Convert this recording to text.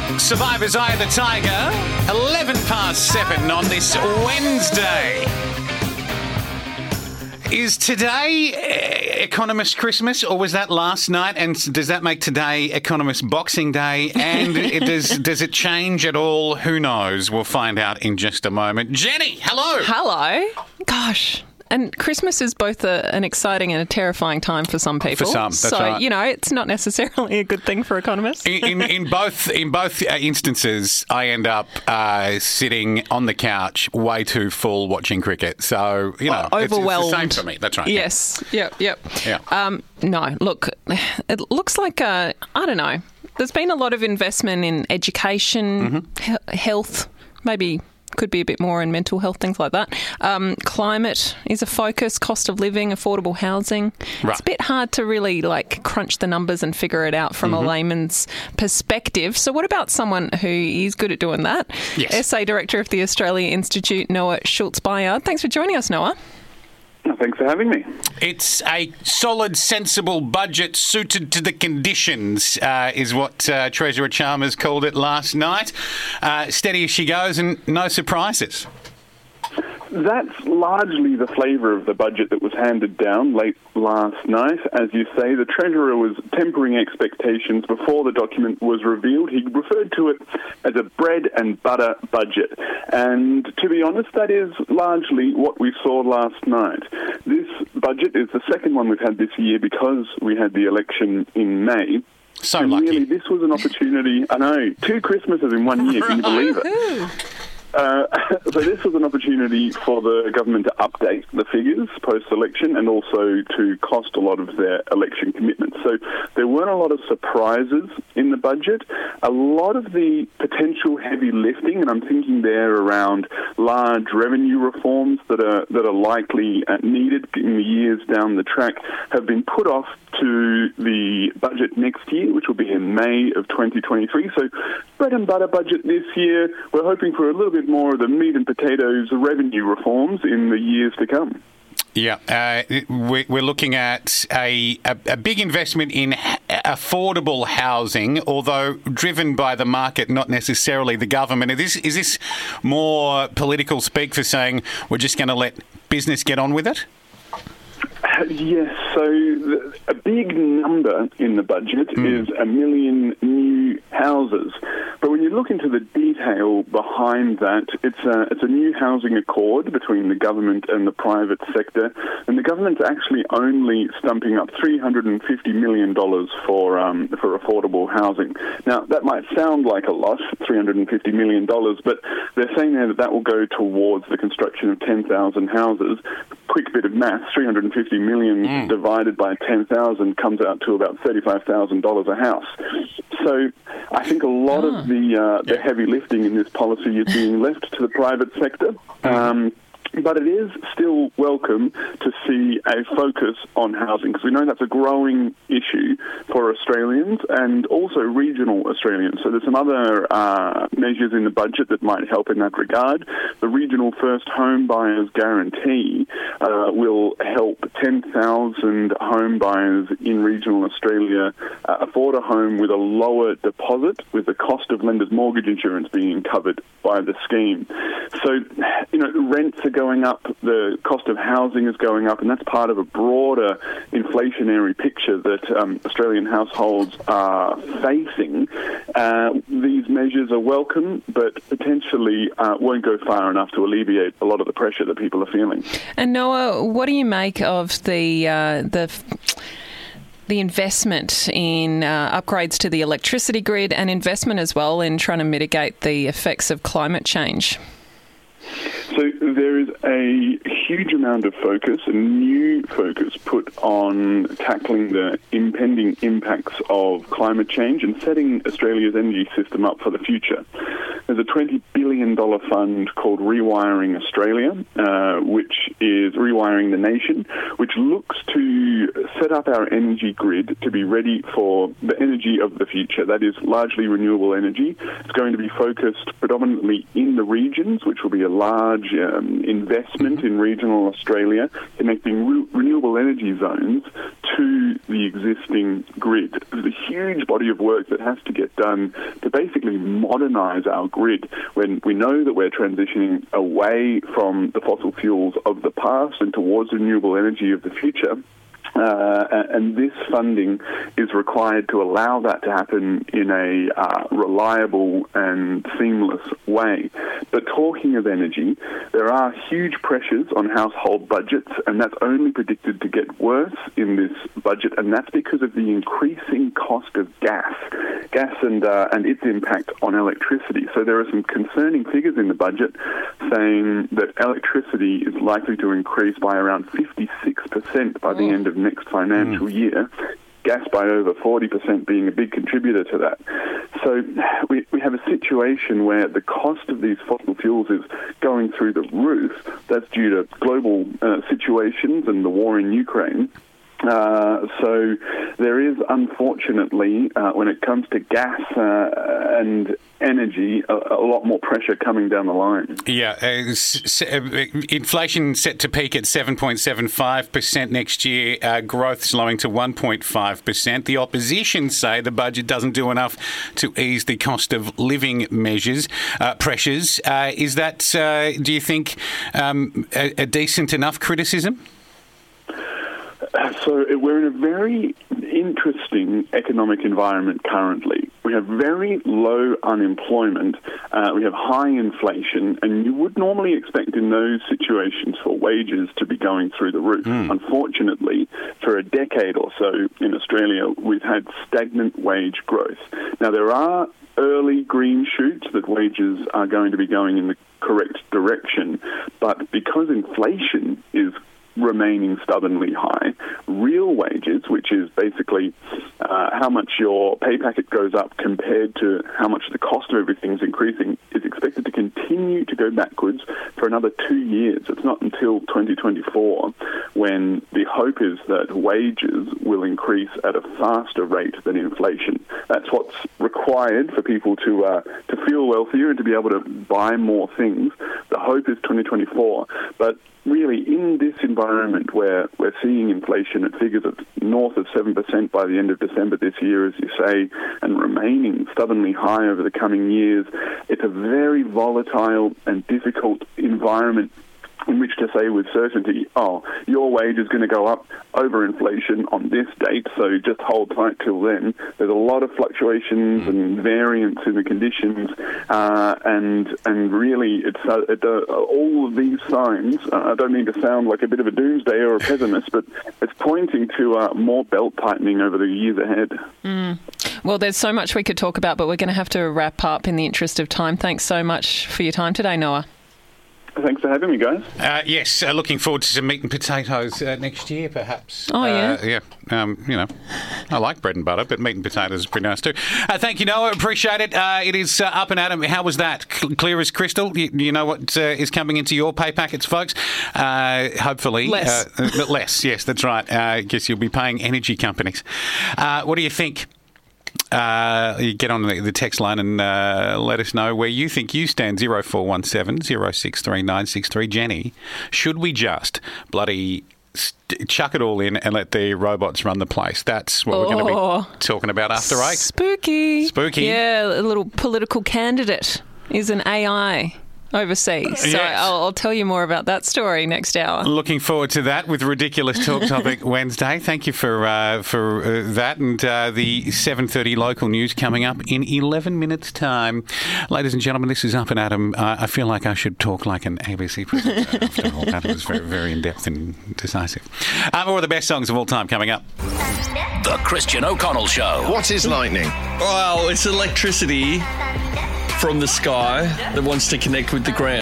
Survivor's Eye of the Tiger, 7:11 on this Wednesday. Is today Economist Christmas, or was that last night? And does that make today Economist Boxing Day? And does it change at all? Who knows? We'll find out in just a moment. Jenny, hello. Hello. Gosh. And Christmas is both an exciting and a terrifying time for some people. For some, that's right. So, it's not necessarily a good thing for economists. In both instances, I end up sitting on the couch way too full watching cricket. So, overwhelmed. It's the same for me. That's right. Yes. Yeah. Yep. No, look, it looks like, I don't know, there's been a lot of investment in education, health, maybe could be a bit more in mental health, things like that. Climate is a focus, cost of living, affordable housing. Right. It's a bit hard to really crunch the numbers and figure it out from a layman's perspective. So what about someone who is good at doing that? Yes. SA Director of the Australia Institute, Noah Schultz-Bayard. Thanks for joining us, Noah. Thanks for having me. It's a solid, sensible budget suited to the conditions, is what Treasurer Chalmers called it last night. Steady as she goes and no surprises. That's largely the flavour of the budget that was handed down late last night. As you say, the Treasurer was tempering expectations before the document was revealed. He referred to it as a bread and butter budget. And to be honest, that is largely what we saw last night. This budget is the second one we've had this year because we had the election in May. So and lucky. Really, this was an opportunity. I know, 2 Christmases in 1 year, can you believe it? So this was an opportunity for the government to update the figures post-election and also to cost a lot of their election commitments. So there weren't a lot of surprises in the budget. A lot of the potential heavy lifting, and I'm thinking there around large revenue reforms that are likely needed in the years down the track, have been put off to the budget next year, which will be in May of 2023. So bread and butter budget this year. We're hoping for a little bit more of the meat and potatoes revenue reforms in the years to come. Yeah, we're looking at a big investment in affordable housing, although driven by the market, not necessarily the government. Is this more political speak for saying we're just going to let business get on with it? Yes, so a big number in the budget is 1 million new houses. But when you look into the detail behind that, it's a new housing accord between the government and the private sector, and the government's actually only stumping up $350 million for affordable housing. Now, that might sound like a lot, $350 million, but they're saying there that will go towards the construction of 10,000 houses. Quick bit of maths, 350 million divided by 10,000 comes out to about $35,000 a house. So I think a lot of the heavy lifting in this policy is being left to the private sector. But it is still welcome to see a focus on housing, because we know that's a growing issue for Australians and also regional Australians. So there's some other measures in the budget that might help in that regard. The Regional First Home Buyers Guarantee will help 10,000 home buyers in regional Australia afford a home with a lower deposit, with the cost of lenders' mortgage insurance being covered by the scheme. So, rents are going up, the cost of housing is going up, and that's part of a broader inflationary picture that Australian households are facing. These measures are welcome, but potentially won't go far enough to alleviate a lot of the pressure that people are feeling. And Noah, what do you make of the investment in upgrades to the electricity grid and investment as well in trying to mitigate the effects of climate change? So there is a huge amount of focus, a new focus put on tackling the impending impacts of climate change and setting Australia's energy system up for the future. There's a $20 billion fund called Rewiring Australia, which is rewiring the nation, which looks to set up our energy grid to be ready for the energy of the future. That is largely renewable energy. It's going to be focused predominantly in the regions, which will be a large investment in regional Australia, connecting renewable energy zones to the existing grid. There's a huge body of work that has to get done to basically modernise our grid when we know that we're transitioning away from the fossil fuels of the past and towards renewable energy of the future. And this funding is required to allow that to happen in a reliable and seamless way. But talking of energy, there are huge pressures on household budgets, and that's only predicted to get worse in this budget, and that's because of the increasing cost of gas and its impact on electricity. So there are some concerning figures in the budget saying that electricity is likely to increase by around 56% by the end of next financial year, gas by over 40% being a big contributor to that. So we have a situation where the cost of these fossil fuels is going through the roof. That's due to global situations and the war in Ukraine. So there is, unfortunately, when it comes to gas and energy, a lot more pressure coming down the line. Yeah, inflation set to peak at 7.75% next year, growth slowing to 1.5%. The opposition say the budget doesn't do enough to ease the cost of living pressures. Is that, do you think, a decent enough criticism? So we're in a very interesting economic environment currently. We have very low unemployment, we have high inflation, and you would normally expect in those situations for wages to be going through the roof. Unfortunately, for a decade or so in Australia, we've had stagnant wage growth. Now, there are early green shoots that wages are going to be going in the correct direction, but because inflation is remaining stubbornly high, real wages, which is basically how much your pay packet goes up compared to how much the cost of everything is increasing, is expected to continue to go backwards for another 2 years. It's not until 2024 when the hope is that wages will increase at a faster rate than inflation. That's what's required for people to feel wealthier and to be able to buy more things. The hope is 2024, but really, in this environment where we're seeing inflation at figures of north of 7% by the end of December this year, as you say, and remaining stubbornly high over the coming years, it's a very volatile and difficult environment in which to say with certainty, your wage is going to go up over inflation on this date, so just hold tight till then. There's a lot of fluctuations and variance in the conditions, and really, it's all of these signs. I don't mean to sound like a bit of a doomsday or a pessimist, but it's pointing to more belt tightening over the years ahead. Well, there's so much we could talk about, but we're going to have to wrap up in the interest of time. Thanks so much for your time today, Noah. Thanks for having me, guys. Yes, looking forward to some meat and potatoes next year, perhaps. Oh, yeah? Yeah. I like bread and butter, but meat and potatoes is pretty nice too. Thank you, Noah. Appreciate it. It is up and Adam. How was that? Clear as crystal? You know what is coming into your pay packets, folks? Hopefully. Less. Less, yes, that's right. I guess you'll be paying energy companies. What do you think? You get on the text line and let us know where you think you stand. 0417 063 963. Jenny, should we just bloody chuck it all in and let the robots run the place? That's what we're going to be talking about after 8. Spooky. Yeah, a little political candidate is an AI overseas. So yes. I'll tell you more about that story next hour. Looking forward to that with Ridiculous Talk Topic Wednesday. Thank you for that, and the 7:30 local news coming up in 11 minutes' time. Ladies and gentlemen, this is Up and Adam. I feel like I should talk like an ABC presenter after all. That was very, very in-depth and decisive. More of the best songs of all time coming up. The Christian O'Connell Show. What is lightning? Well, it's electricity from the sky that wants to connect with the ground.